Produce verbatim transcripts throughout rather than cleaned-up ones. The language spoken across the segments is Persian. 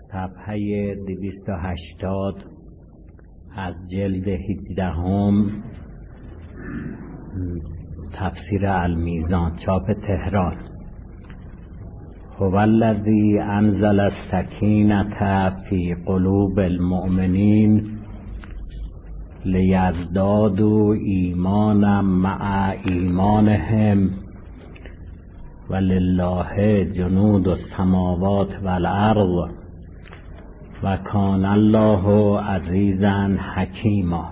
صفحه دویست و هشتاد از جلد هجدهم تفسیر المیزان، چاپ تهران. هو الذی انزل السکینة فی قلوب المؤمنین لیزدادوا ایمانا مع ایمانهم ولله جنود السماوات والارض و کان الله عزیزا حکیما.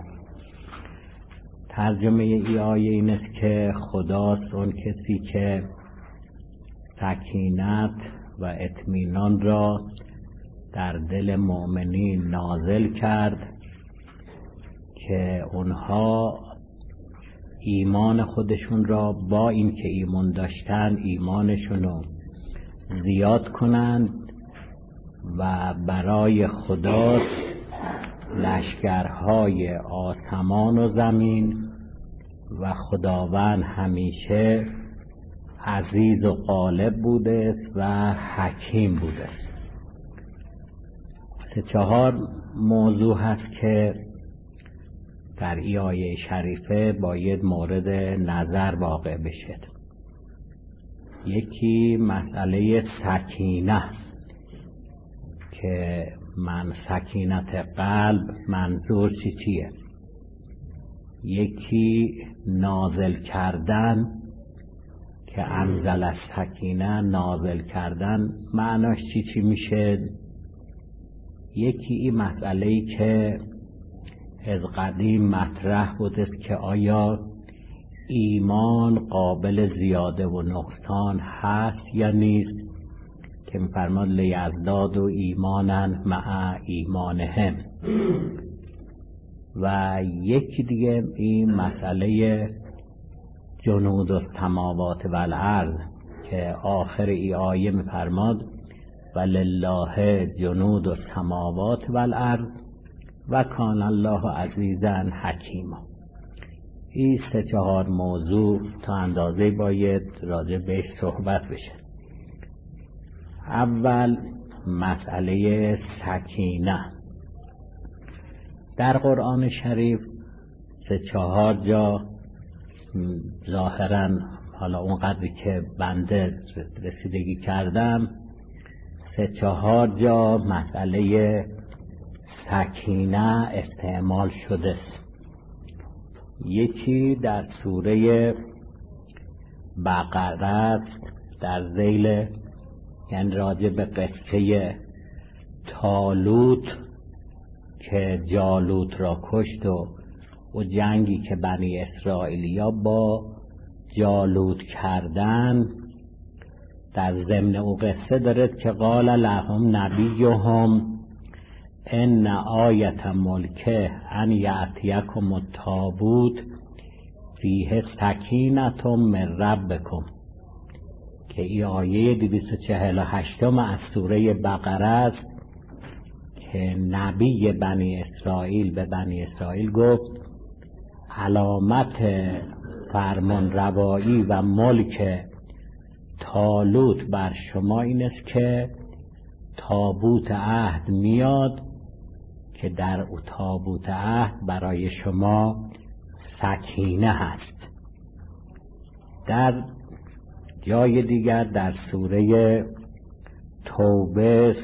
ترجمه ای آیه این است که خداست اون کسی که سکینت و اطمینان را در دل مؤمنین نازل کرد که اونها ایمان خودشون را با اینکه ایمان داشتن ایمانشون رو زیاد کنند و برای خدا لشکرهای آسمان و زمین و خداوند همیشه عزیز و غالب بوده است و حکیم بوده است. سه چهار موضوع هست که در این آیه شریفه باید مورد نظر واقع بشه. یکی مسئله سکینه که من سکینت قلب منظور چی چیه، یکی نازل کردن که انزل السکینه نازل کردن معناش چی چی میشه، یکی این مسئله‌ای که از قدیم مطرح بوده که آیا ایمان قابل زیاده و نقصان هست یا نیست، که می‌فرماد لیزدادوا ایمانا مع ایمانهم. و یکی دیگه این مسئله جنود السماوات والارض که آخر ای آیه می‌فرماد ولله جنود السماوات والارض و کان الله عزیزا حکیما. این سه چهار موضوع تا اندازه باید راجع بهش صحبت بشه. اول مسئله سکینه. در قرآن شریف سه چهار جا ظاهرا، حالا اونقدری که بنده رسیدگی کردم، سه چهار جا مسئله سکینه استعمال شده است. یکی در سوره بقره در ذیل، یعنی راجع به قصه طالوت که جالوت را کشت و و جنگی که بنی اسرائیلیا با جالوت کردن، در ضمن او قصه دارد که قال لهم نبیهم ان آیت ملکه ان یأتیکم التابوت فیه سکینة من ربکم، که این آیه دویست و چهل و هشت از سوره بقره است که نبی بنی اسرائیل به بنی اسرائیل گفت علامت فرمان روایی و ملک طالوت بر شما این است که تابوت عهد میاد که در او تابوت عهد برای شما سکینه هست. در جای دیگر در سوره توبه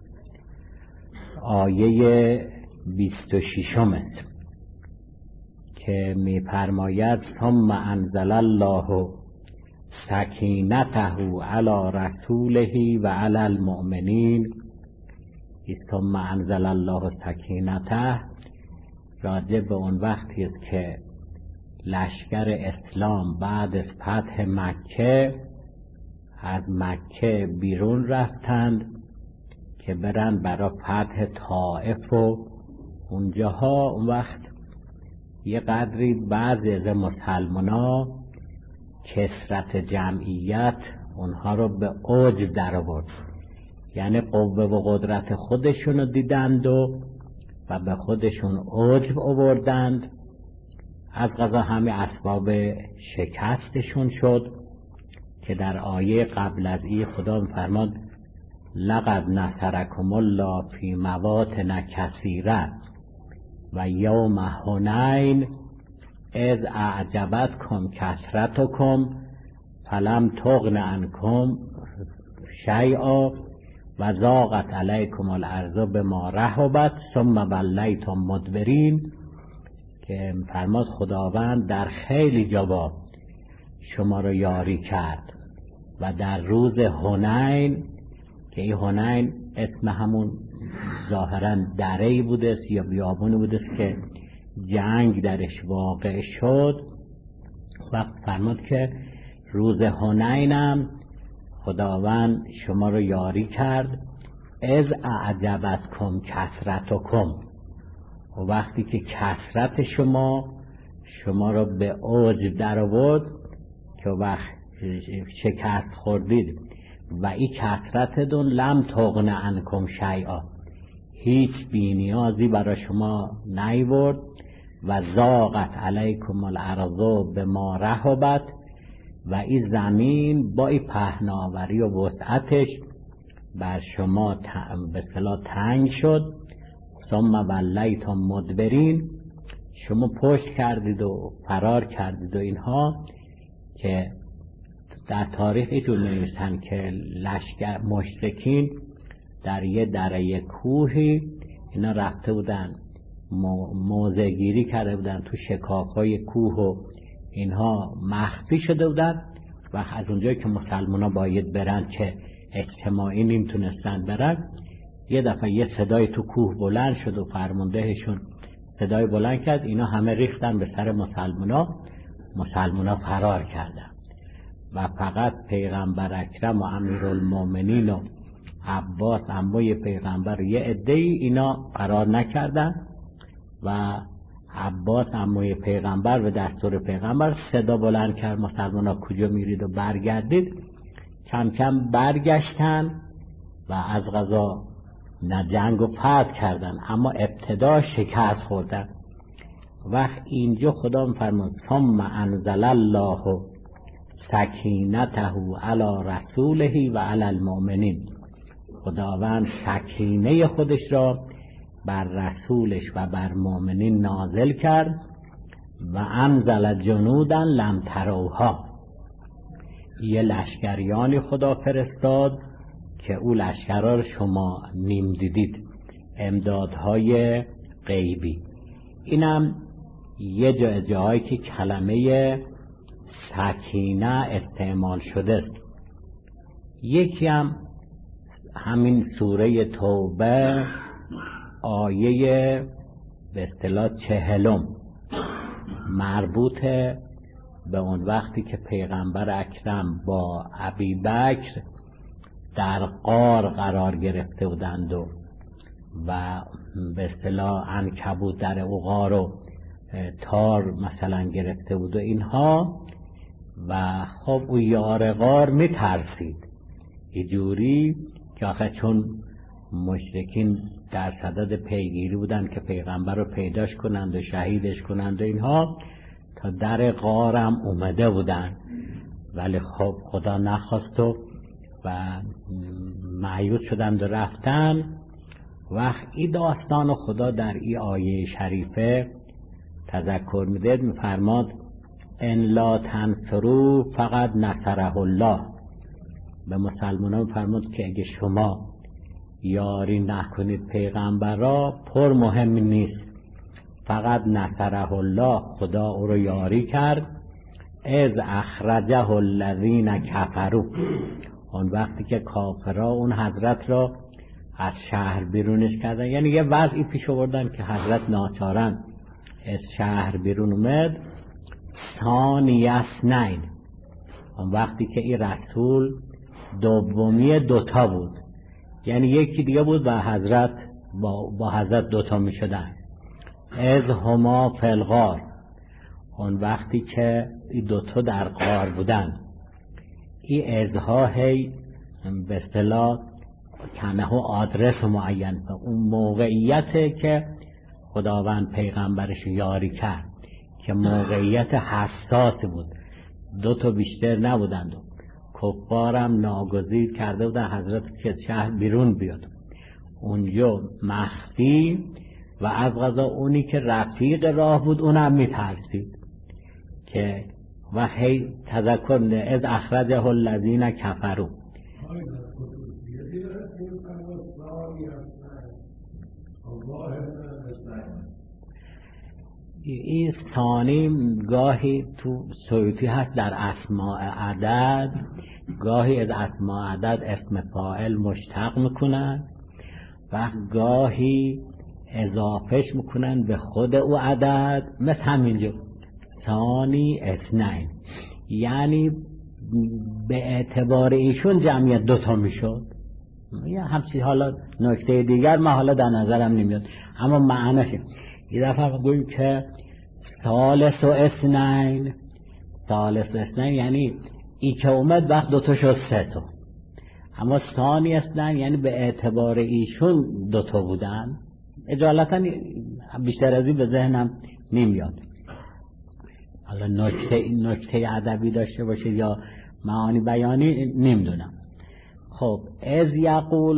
آیه بیست و شش است که می فرماید ثم انزل الله سکینته علی رسوله و علی المؤمنین. ثم انزل الله سکینته راجع به اون وقتی است که لشکر اسلام بعد از فتح مکه از مکه بیرون رفتند که برن برای فتح طائف و اونجاها اون وقت یه قدری بعضی از مسلمان ها کثرت جمعیت اونها رو به عجب در آورد، یعنی قوه و قدرت خودشون رو دیدند و و به خودشون عجب آوردند. از قضا همه اسباب شکستشون شد که در آیه قبل از این خدا فرماد لقد نصرکم الله فی مواطن کثیره و یوم حنین اذ اعجبتکم کثرتکم فلم تغن عنکم شیئا و ضاقت علیکم الارض بما رحبت ثم ولیتم مدبرین، که فرماد خداوند در خیلی جا شما رو یاری کرد و در روز حنین، که این حنین اسم همون ظاهرا دره‌ای بوده یا بیابونی بوده که جنگ درش واقع شد، وقت فرماد که روز حنینم خداوند شما رو یاری کرد. از اعجبتکم کثرتکم، و وقتی که کثرت شما شما رو به اوج در آورد که وقت شکست خوردید و این کثرتتون لم تغن عنکم شیئا، هیچ بینیازی برای شما نیورد و ضاقت علیکم الارض بما رحبت، و این زمین با این پهناوری و وسعتش بر شما به اصطلاح تنگ شد. ثم ولیتم مدبرین، شما پشت کردید و فرار کردید و اینها، که در تاریخ اینجور نوشتن که لشکر مشرکین در یه دره کوهی اینا رفته بودن موضع گیری کرده بودن تو شکافهای کوه و اینها مخفی شده بودن، و از اونجایی که مسلمان ها باید برن که اجتماعی نمیتونستن برن، یه دفعه یه صدای تو کوه بلند شد و فرماندهشون صدای بلند کرد، اینا همه ریختن به سر مسلمان ها، مسلمان ها فرار کردن و فقط پیغمبر اکرم و امیرالمومنین و عباس عموی پیغمبر یه عده‌ای اینا فرار نکردن، و عباس عموی پیغمبر و دستور پیغمبر صدا بلند کرد مسلمان ها کجا میرید و برگردید. کم کم برگشتن و از قضا نه جنگ و فتح کردن، اما ابتدا شکست خوردن. وقت اینجا خدا میفرماد ثم انزل الله سکینته علی رسوله و علی المؤمنین، خداوند سکینه خودش را بر رسولش و بر مؤمنین نازل کرد و انزل جنودا لم تروها، یه لشکریانی خدا فرستاد که او لشکرها رو شما نیم دیدید، امدادهای غیبی. اینم یه جا جایی که کلمه سکینه استعمال شده است. یکی هم همین سوره توبه آیه به اصطلاح چهلم، مربوط به اون وقتی که پیغمبر اکرم با ابوبکر در غار قرار گرفته بودند و و به اصطلاح عنکبوت در او غار و تار مثلا گرفته بود و اینها، و خب او یار غار می ترسید یه جوری که آخه چون مشرکین در صدد پیگیری بودن که پیغمبر رو پیداش کنند و شهیدش کنند و اینها، تا در غارم اومده بودن، ولی خب خدا نخواست و و معیوت شدند و رفتن. وقت این داستان خدا در این آیه شریفه تذکر میده، میفرماد ان لا تنصروا فقد نصره الله، به مسلمانان فرمود که اگه شما یاری نکنید پیغمبر را، پر مهم نیست، فقط نصره الله، خدا او رو یاری کرد. از اخرجه الذین کفروا، اون وقتی که کافرها اون حضرت را از شهر بیرونش کردن، یعنی یه وضعی پیش آوردن که حضرت ناچارن از شهر بیرون اومد. ثانی اثنین، اون وقتی که این رسول دومی دوتا بود، یعنی یکی دیگه بود و حضرت با, با حضرت دوتا می شدن. از هما فی الغار، اون وقتی که این دوتا در غار بودن، این ازها هی به اصطلاح کنه آدرس معین، اون موقعیته که خداوند پیغمبرش یاری کرد که موقعیت حساس بود، دو تا بیشتر نبودند. کفارم ناگزیر کرده بودن حضرت که شهر بیرون بیاد، اونجا مخفی و از قضا اونی که رفیق راه بود اونم میترسید که و هی تذکر از اخرجه الذین کفروا. این ثانی گاهی تو سیوطی هست در اسماء عدد، گاهی از اسماء عدد اسم فاعل مشتق میکنن و گاهی اضافهش میکنن به خود او عدد، مثل همینجا ثانی اثنین، یعنی به اعتبار ایشون جمعیت دوتا میشد. یا همچی حالا نکته دیگر ما حالا در نظرم نمیاد، اما معنیش یه دفعه بگویم که ثالث و اثنین، ثالث و اثنین یعنی ای که اومد وقت دوتا شد سه تا، اما ثانی اثنین یعنی به اعتبار ایشون دوتا بودن. اجالتا بیشتر از این به ذهنم نمیاد. حالا نکته نکته ادبی داشته باشه یا معانی بیانی نمیدونم. خب از یقول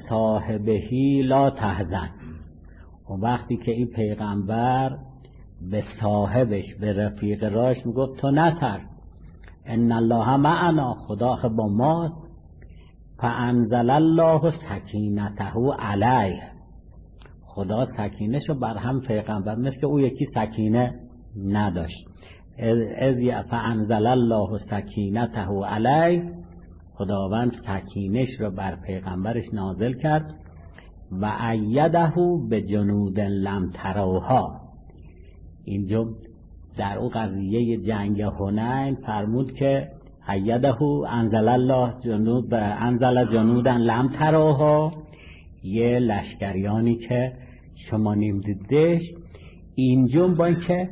لصاحبه لا تحزن، و وقتی که این پیغمبر به صاحبش به رفیق راش میگفت تو نترس، ان الله معنا، خدا با ماست، فانزل الله سکینته علیه، خدا سکینهشو بر هم پیغمبر، مثل که او یکی سکینه نداشت. از فانزل الله سکینته علیه، خداوند سکینش رو بر پیغمبرش نازل کرد و ایده به جنود لم تروها. اینجا در اون قضیه جنگ حنین فرمود که ایده انزل الله جنود انزل جنودا لم تروها، یه لشکریانی که شما نمیدیدش. اینجا با اینکه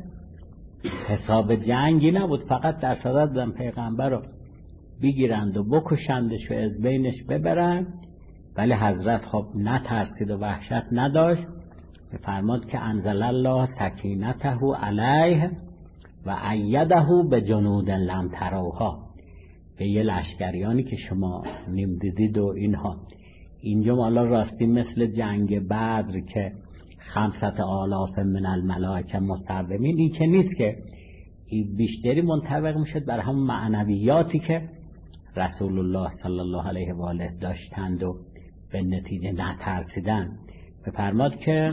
حساب جنگی نبود، فقط در صدد بودن پیغمبر رو بگیرند و بکشندش و از بینش ببرند، ولی حضرت خب نترسید و وحشت نداشت، فرمود که انزل الله سکینته علیه و ایده به جنود لم تروها، به یه لشکریانی که شما نمیدیدید و اینها. اینجا حالا راستی مثل جنگ بدر که خمسة آلاف من الملائکه مصومین، این که نیست، که این بیشتری منطبق میشد بر هم معنویاتی که رسول الله صلی الله علیه و آله داشتند و به نتیجه نترسیدن. بفرماد که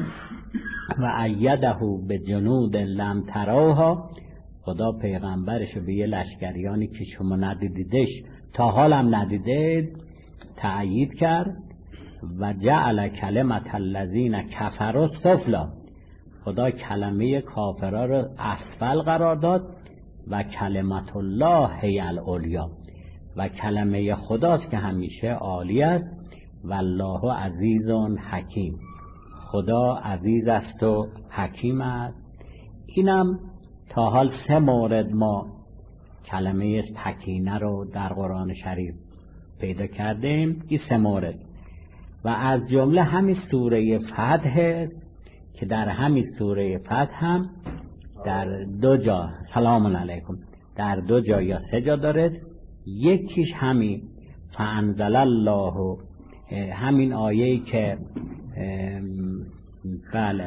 و ایده به جنود لم تروها، خدا پیغمبرشو به یه لشکریانی که شما ندیدیدش، تا حالم ندیدید، تأیید کرد. و جعل کلمت الذین کفروا السفلی، خدا کلمه کافرها رو اسفل قرار داد و کلمت الله هی العلیا، و کلمه خداست که همیشه عالی است. والله عزیز حکیم، خدا عزیز است و حکیم است. اینم تا حال سه مورد ما کلمه سکینه رو در قرآن شریف پیدا کردیم، این سه مورد. و از جمله همین سوره فتح که در همین سوره فتح هم در دو جا سلام علیکم در دو جا یا سه جا داره. یکیش همین فانزل الله، همین آیه‌ای که بله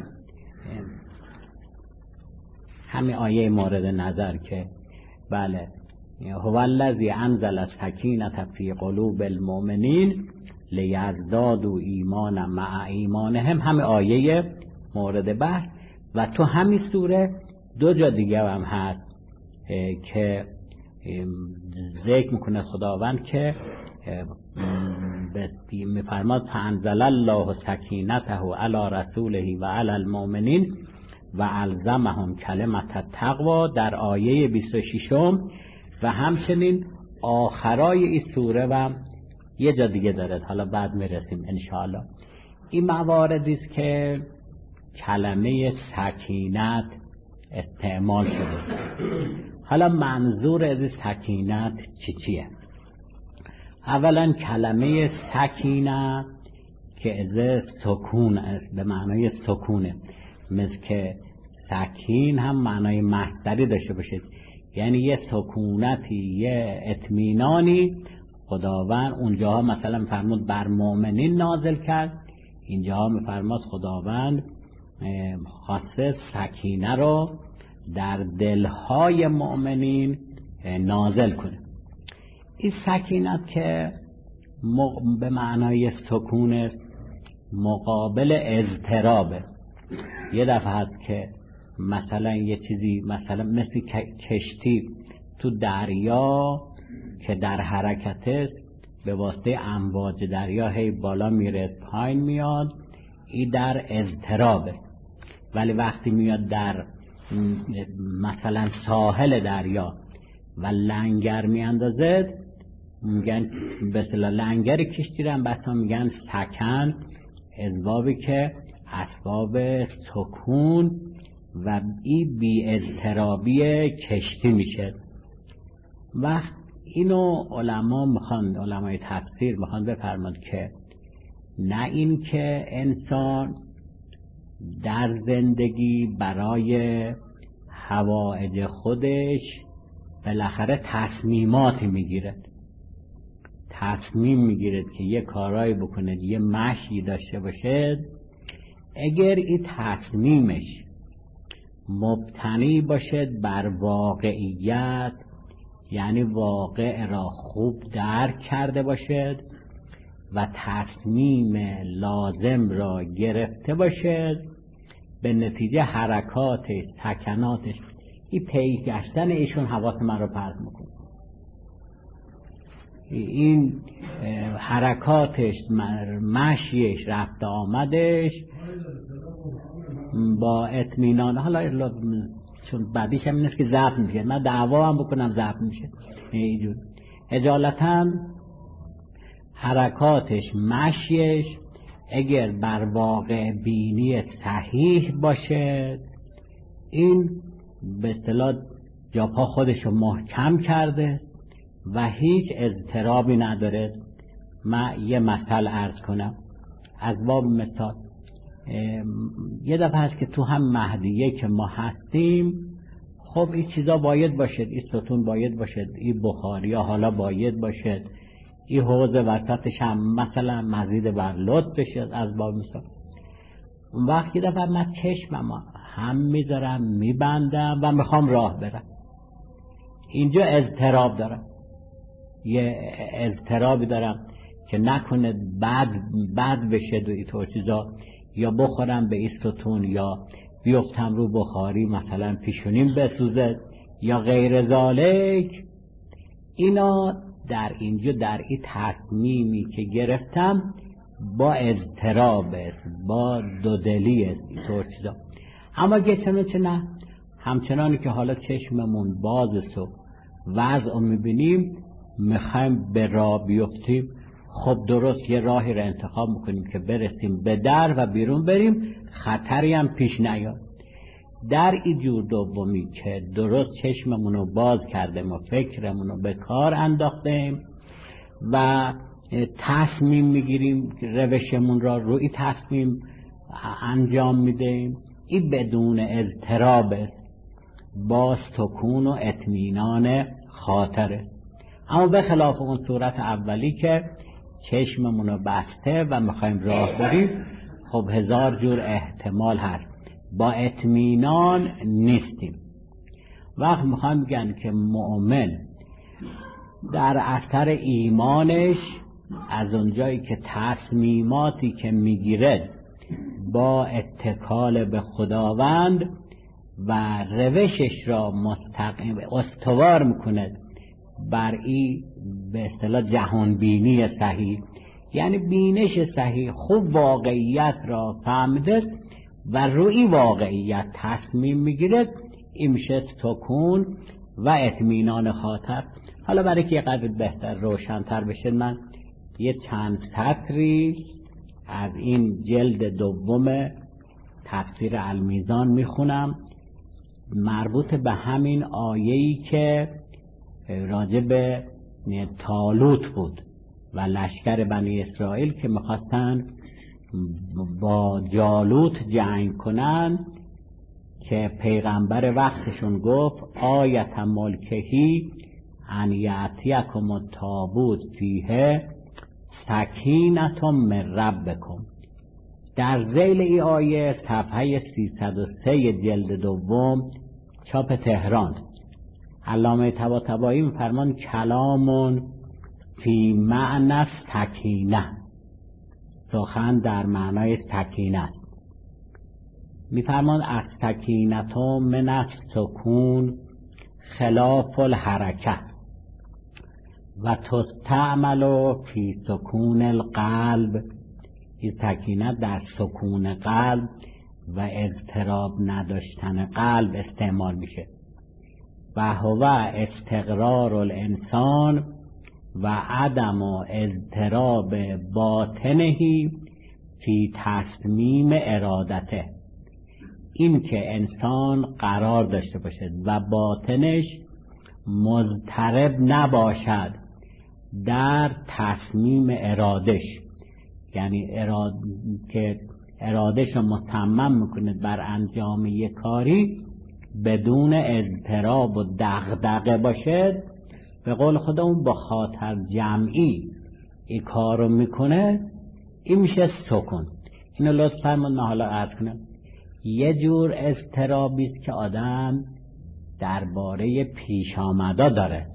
همین آیه مورد نظر که بله هو الذی انزل السکینة فی قلوب المؤمنین لیزدادوا ایمانا مع ایمانهم، همین آیه مورد بحث. و تو همین سوره دو جا دیگه هم هست که ذکر میکنه خداوند که میفرماد فانزل الله سکینته علی رسوله و علی المؤمنین و الزمهم کلمت التقوی در آیه بیست و شش. و همچنین آخرای این سوره و یه جا دیگه داره، حالا بعد میرسیم انشاءالله. این مواردی است که کلمه سکینت استعمال شده. حالا منظور از سکینت چی چیه؟ اولا کلمه سکینه که از سکون است، به معنای سکونه، مثل که سکین هم معنای مصدری داشته باشه، یعنی یه سکونتی، یه اطمینانی خداوند اونجاها مثلا میفرمود بر مؤمنین نازل کرد، اینجاها میفرماد خداوند خواسته سکینه رو در دلهای مؤمنین نازل کنه. این سکینت که به معنای سکون مقابل اضطرابه. یه دفعه هست که مثلا یه چیزی مثلا مثل کشتی تو دریا که در حرکته به واسطه امواج دریا هی بالا میره پایین میاد، این در اضطرابه. ولی وقتی میاد در مثلا ساحل دریا و لنگر میاندازه، میگن به اصطلاح لنگر کشتی رو هم بسا میگن سکن، اسبابی که اسباب سکون و این بی اضطرابی کشتی میشه. وقت اینو علما میخوان، علمای تفسیر میخوان بفرماد که نه این که انسان در زندگی برای حوائج خودش بالاخره تصمیماتی میگیره، تصمیم میگیرد که یه کارایی بکنه، یه مشی داشته باشه، اگر این تصمیمش مبتنی باشد بر واقعیت، یعنی واقع را خوب درک کرده باشد و تصمیم لازم را گرفته باشد، به نتیجه حرکاتش، سکناتش، این پیگشتن ایشون حواس من رو پرت میکنه، این حرکاتش، مشیش، رفت آمدش با اطمینان. حالا چون بعدیش هم نیست که ضبط میشه، من دعوا هم بکنم ضبط میشه. اینجور اجالتا حرکاتش، مشیش اگر بر واقع بینی صحیح باشه، این به اصطلاح جاپا خودشو محکم کرده و هیچ اضطرابی نداره. من یه مثال عرض کنم از باب مثال. یه دفعه هست که تو هم مهدیه که ما هستیم، خب این چیزا باید باشد، این ستون باید باشد، این بخاری ها حالا باید باشد، این حوض وسطش هم مثلا مزید بر لطف بشد از باب مثال. اون وقت یه دفعه من چشمم هم میذارم میبندم و میخوام راه برم، اینجا اضطراب دارم، یه اضطرابی دارم که نکنه بد بد بشه و اینطور چیزا، یا بخورم به این ستون، یا بیفتم رو بخاری مثلا پیشونیم بسوزه یا غیر ذالک. اینا در اینجا در این تصمیمی که گرفتم با اضطراب است، با دودلی است، اینطور چیزا. اما که چنانچه نه، همچنانی که حالا چشممون باز و وضع رو میبینیم، میخوایم به راه بیفتیم، خب درست یه راهی رو انتخاب میکنیم که برسیم به در و بیرون بریم، خطری هم پیش نیاد. در این جور دومی که درست چشممون رو باز کردیم و فکرمون رو به کار انداختیم و تصمیم میگیریم، روشمون را روی تصمیم انجام میدیم، این بدون اضطراب است، با سکون و اطمینان خاطره. اما به خلاف اون صورت اولی که چشممون رو بسته و میخوایم راه بریم، خب هزار جور احتمال هست، با اطمینان نیستیم. وقت میخوام بگن که مؤمن در اثر ایمانش از اونجایی که تصمیماتی که میگیرد با اتکال به خداوند و روشش را مستقیم استوار میکند بر این به اصطلاح جهان بینی صحیح، یعنی بینش صحیح، خوب واقعیت را فهمیده و روی واقعیت تصمیم میگیرد، این میشه سکون و اطمینان خاطر. حالا برای که قدر بهتر روشن‌تر بشه، من یه چند سطری از این جلد دوم تفسیر المیزان میخونم، مربوط به همین آیه‌ای که راجع به طالوت بود و لشکر بنی اسرائیل که میخواستن با جالوت جنگ کنن، که پیغمبر وقتشون گفت آیت ملکهی ان یأتیکم التابوت فیه سکینة من ربکم. در ذیل ای آیه صفحه سیصد و سه جلد دوم چاپ تهران علامه طباطبایی می‌فرمان کلامون فی معنی سکینه، سخن در معنای سکینه. می‌فرمان از سکینة من السکون خلاف الحرکه و تستعمل فی سکون القلب. این سکینت در سکون قلب و اضطراب نداشتن قلب استعمال میشه. و هو استقرار الانسان و عدم اضطراب باطنهی فی تصمیم ارادته. این که انسان قرار داشته باشد و باطنش مضطرب نباشد در تصمیم ارادش، یعنی اراد که ارادش رو مصمم میکنه بر انجام یک کاری بدون اضطراب و دغدغه باشد، به قول خودمون با خاطر جمعی این کار رو میکنه، این میشه سکون. اینو لطف فرمون من حالا عرض کنم. یه جور اضطرابی است که آدم درباره پیش آمدا داره.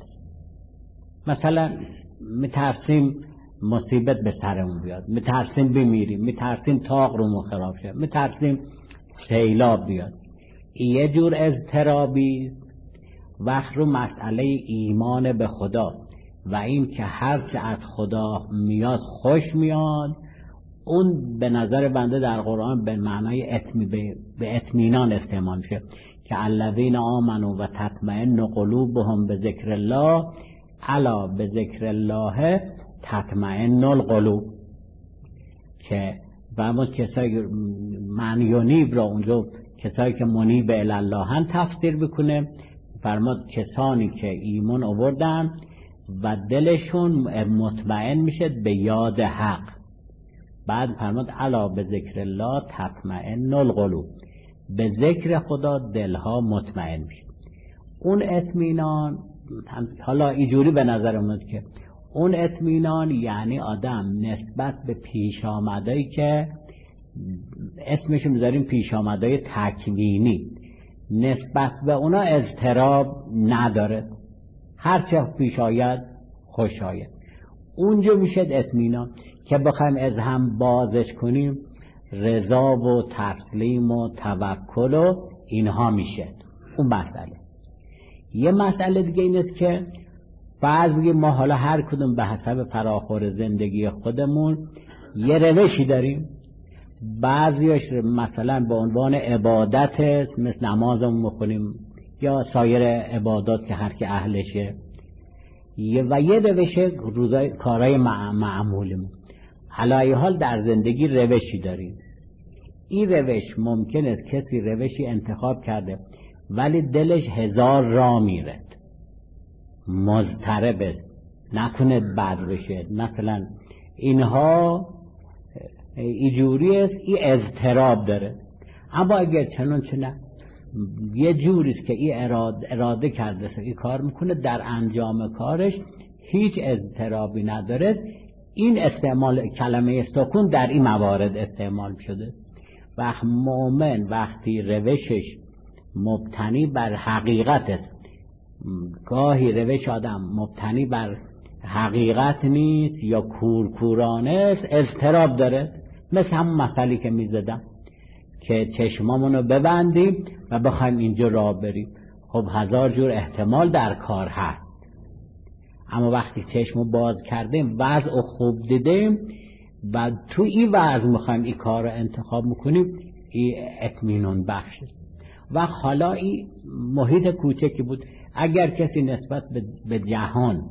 مثلا میترسیم مصیبت به سرمون بیاد، میترسیم بمیریم، میترسیم تاق رو خراب شه، میترسیم سیلاب بیاد. این یه جور اضطرابی است. وقت رو مسئله ایمان به خدا و این که هرچه از خدا میاد خوش میاد، اون به نظر بنده در قرآن به معنای اتمی به اطمینان استعمال میشه که الذین آمنوا و تطمئن قلوبهم به ذکر الله الا به ذکر الله تطمئن القلوب. که و کسایی معنی یونیب را اونجا کسایی که منیب الله هم تفسیر بکنه، فرماد کسانی که ایمان آوردن و دلشون مطمئن میشه به یاد حق. بعد فرماد الا به ذکر الله تطمئن القلوب، به ذکر خدا دلها مطمئن میشه. اون اطمینان حالا اینجوری به نظر اومد که اون اطمینان یعنی آدم نسبت به پیش آمدایی که اسمش میذاریم پیش آمدای تکوینی، نسبت به اونا اضطراب نداره، هرچه پیش آید خوش آید. اونجا میشه اطمینان. که بخوایم از هم بازش کنیم رضا و تسلیم و توکل و اینها میشه اون مسئله. یه مسئله دیگه این است که فرض بگیم ما حالا هر کدوم به حسب فراخور زندگی خودمون یه روشی داریم. بعضیش مثلا به عنوان عبادت است، مثل نمازمون میخونیم یا سایر عبادات که هر کی اهلشه، و یه روش روزای کارهای معمولیم. علی حال در زندگی روشی داریم. این روش ممکن است کسی روشی انتخاب کرده ولی دلش هزار را میره، مضطرب است، نکنه بد بشه مثلا، اینها اینجوری است، این اضطراب داره. اما اگر چنان چنان یه جوری است که این اراده, اراده کرده است این کار میکنه، در انجام کارش هیچ اضطرابی نداره، این استعمال کلمه سکون در این موارد استعمال شده. وقت مؤمن وقتی روشش مبتنی بر حقیقت است، گاهی روش آدم مبتنی بر حقیقت نیست یا کورکورانه است، اضطراب داره. مثل همون مثالی که میزدم که چشمامونو ببندیم و بخوایم اینجا راه بریم، خب هزار جور احتمال در کار هست. اما وقتی چشمو باز کردیم وضع خوب دیدیم و تو این وضع میخوایم این کار رو انتخاب میکنیم، این اطمینان بخشه. و حالا این محیط کوچکی بود. اگر کسی نسبت به جهان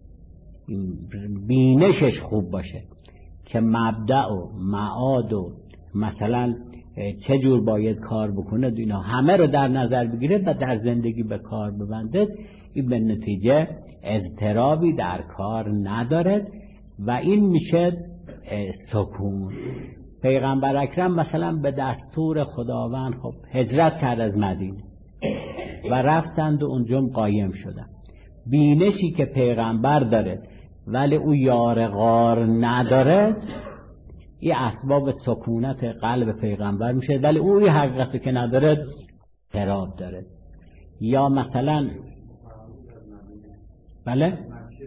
بینشش خوب باشه که مبدأ و معاد و مثلا چه جور باید کار بکنه اینا همه رو در نظر بگیره و در زندگی به کار ببنده، این به نتیجه اضطرابی در کار نداره و این میشه سکون. پیغمبر اکرم مثلا به دستور خداوند خب هجرت کرد از مدینه و رفتند و اونجا قایم شدن. بینشی که پیغمبر داره ولی او یار غار نداره، این اسباب سکونت قلب پیغمبر میشه، ولی او این حقیقتی که نداره اضطراب داره. یا مثلا بله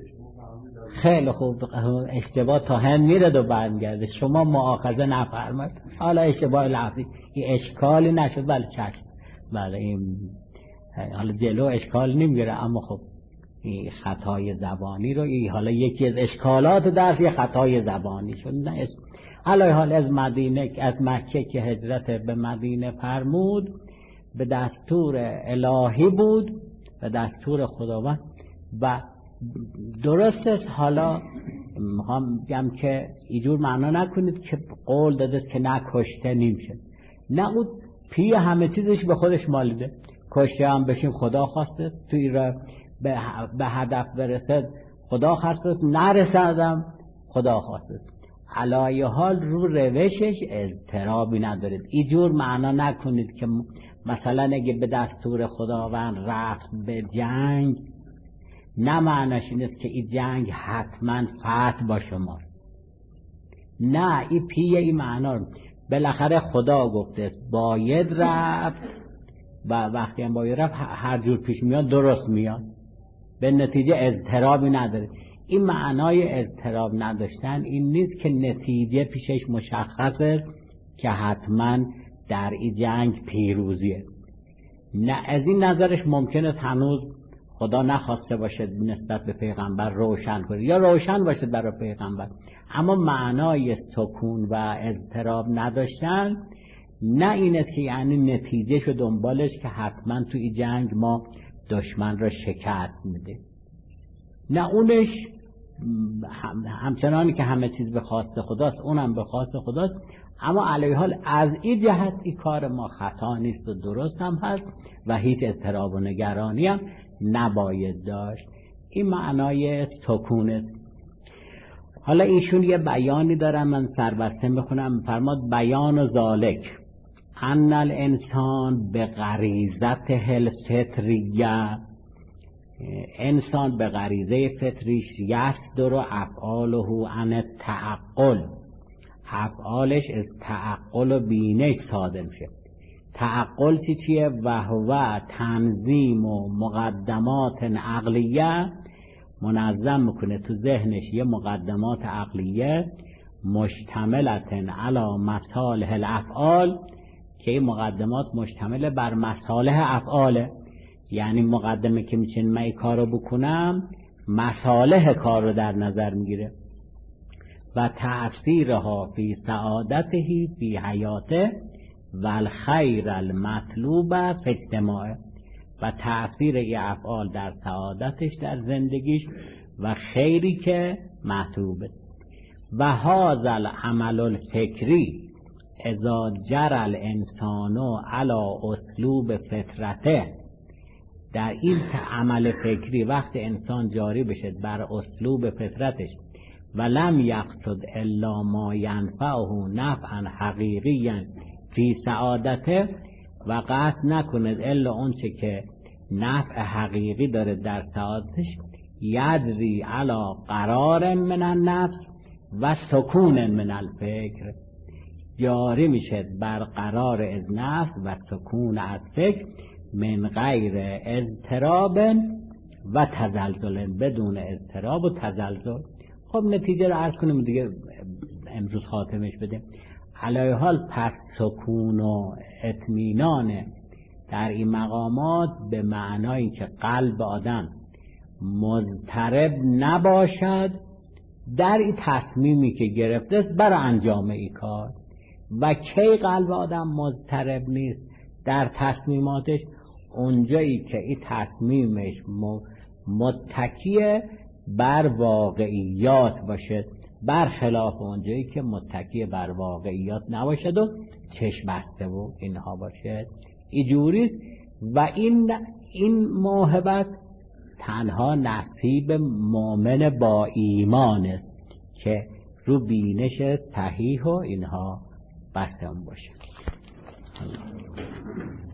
خیلی خوب، اشتباه تا هند میره و برمیگرده، شما مؤاخذه نفرمایید، حالا اشتباه لفظی این اشکالی نشد، بله چشم، بله این حالا جلو اشکال نمیگیره، اما خب این خطای زبانی رو، این حالا یکی از اشکالات درس یه خطای زبانی شد. نه حالا حال از مدینه از مکه که هجرت به مدینه فرمود به دستور الهی بود، به دستور خداوند. و درست است، حالا میخوام بگم که اینجور معنا نکنید که قول داده که نه کشته نمیشه، نه اون پی همه چیزش به خودش مالیده، کشته هم بشیم خدا خواسته، توی را به هدف برسد خدا خواسته، نرسدم خدا خواسته. علایه حال رو روشش اضطرابی ندارید. اینجور معنا نکنید که مثلا اگه به دستور خداوند رفت به جنگ، نه معناش این است که این جنگ حتما فتح با شماست، نه، این پیه این معنا بالاخره خدا گفته است باید رفت و وقتی هم باید رفت هر جور پیش میاد درست میاد، به نتیجه اضطرابی نداره. این معنای اضطراب نداشتن این نیست که نتیجه پیشش مشخصه که حتما در این جنگ پیروزیه، نه، از این نظرش ممکنه هنوز خدا نخواسته باشه نسبت به پیغمبر روشن کنه یا روشن باشه برای پیغمبر، اما معنای سکون و اضطراب نداشتن نه این است که یعنی نتیجه شو دنبالش که حتما تو این جنگ ما دشمن را شکست میده، نه، اونش همچنانی که همه چیز به خواست خداست اونم به خواست خداست، اما علیه حال از این جهت این کار ما خطا نیست و درست هم هست و هیچ اضطراب و نگرانی هم نباید داشت. این معنای سکون است. حالا ایشون یه بیانی دارن، من سربسته میخونم. فرماد بیان و ذالک ان الانسان به غریزته الفطریه، انسان به غریزه فطریش یصدر و افعاله عن التعقل، افعالش از تعقل و بینش صادر میشه. تعقل چی چیه؟ و هو تنظیم و مقدمات عقلیه، منظم میکنه تو ذهنش یه مقدمات عقلیه مشتملت علی مصالح الافعال، که این مقدمات مشتمل بر مصالح افعاله، یعنی مقدمه که میچین من این کارو بکنم مصالح کار رو در نظر میگیره و تأثیرها فی سعادته فی حیاته و الخیر المطلوب فی اجتماعه، و تأثیر ای افعال در سعادتش در زندگیش و خیری که مطلوبه. و هذا العمل الفکری اذا جرى الانسان علی اسلوب فطرته، در این عمل فکری وقت انسان جاری بشه بر اسلوب فطرتش و لم یقصد الا ما ینفعه نفعا حقیقیا فی سعادته، و قصد نکند الا اون چه که نفع حقیقی داره در سعادتش، یجری علی قرار من النفس و سکون من الفکر، جاری میشه بر قرار از نفس و سکون از فکر، من غیر اضطراب و تزلزل، بدون اضطراب و تزلزل. خب نتیجه رو عرض کنیم دیگه امروز خاتمش بده. علیه حال پس سکون و اطمینان در این مقامات به معنایی که قلب آدم مضطرب نباشد در این تصمیمی که گرفته است برای انجام این کار. و کی قلب آدم مضطرب نیست در تصمیماتش؟ اونجایی که این تصمیمش متکی بر واقعیات باشد، برخلاف اونجایی که متکی بر واقعیات نباشد و چشم بسته و اینها باشد. اینجوریست و این این موهبت تنها نصیب مؤمن با ایمان است که رو بینش صحیح و اینها بحثمون باشه.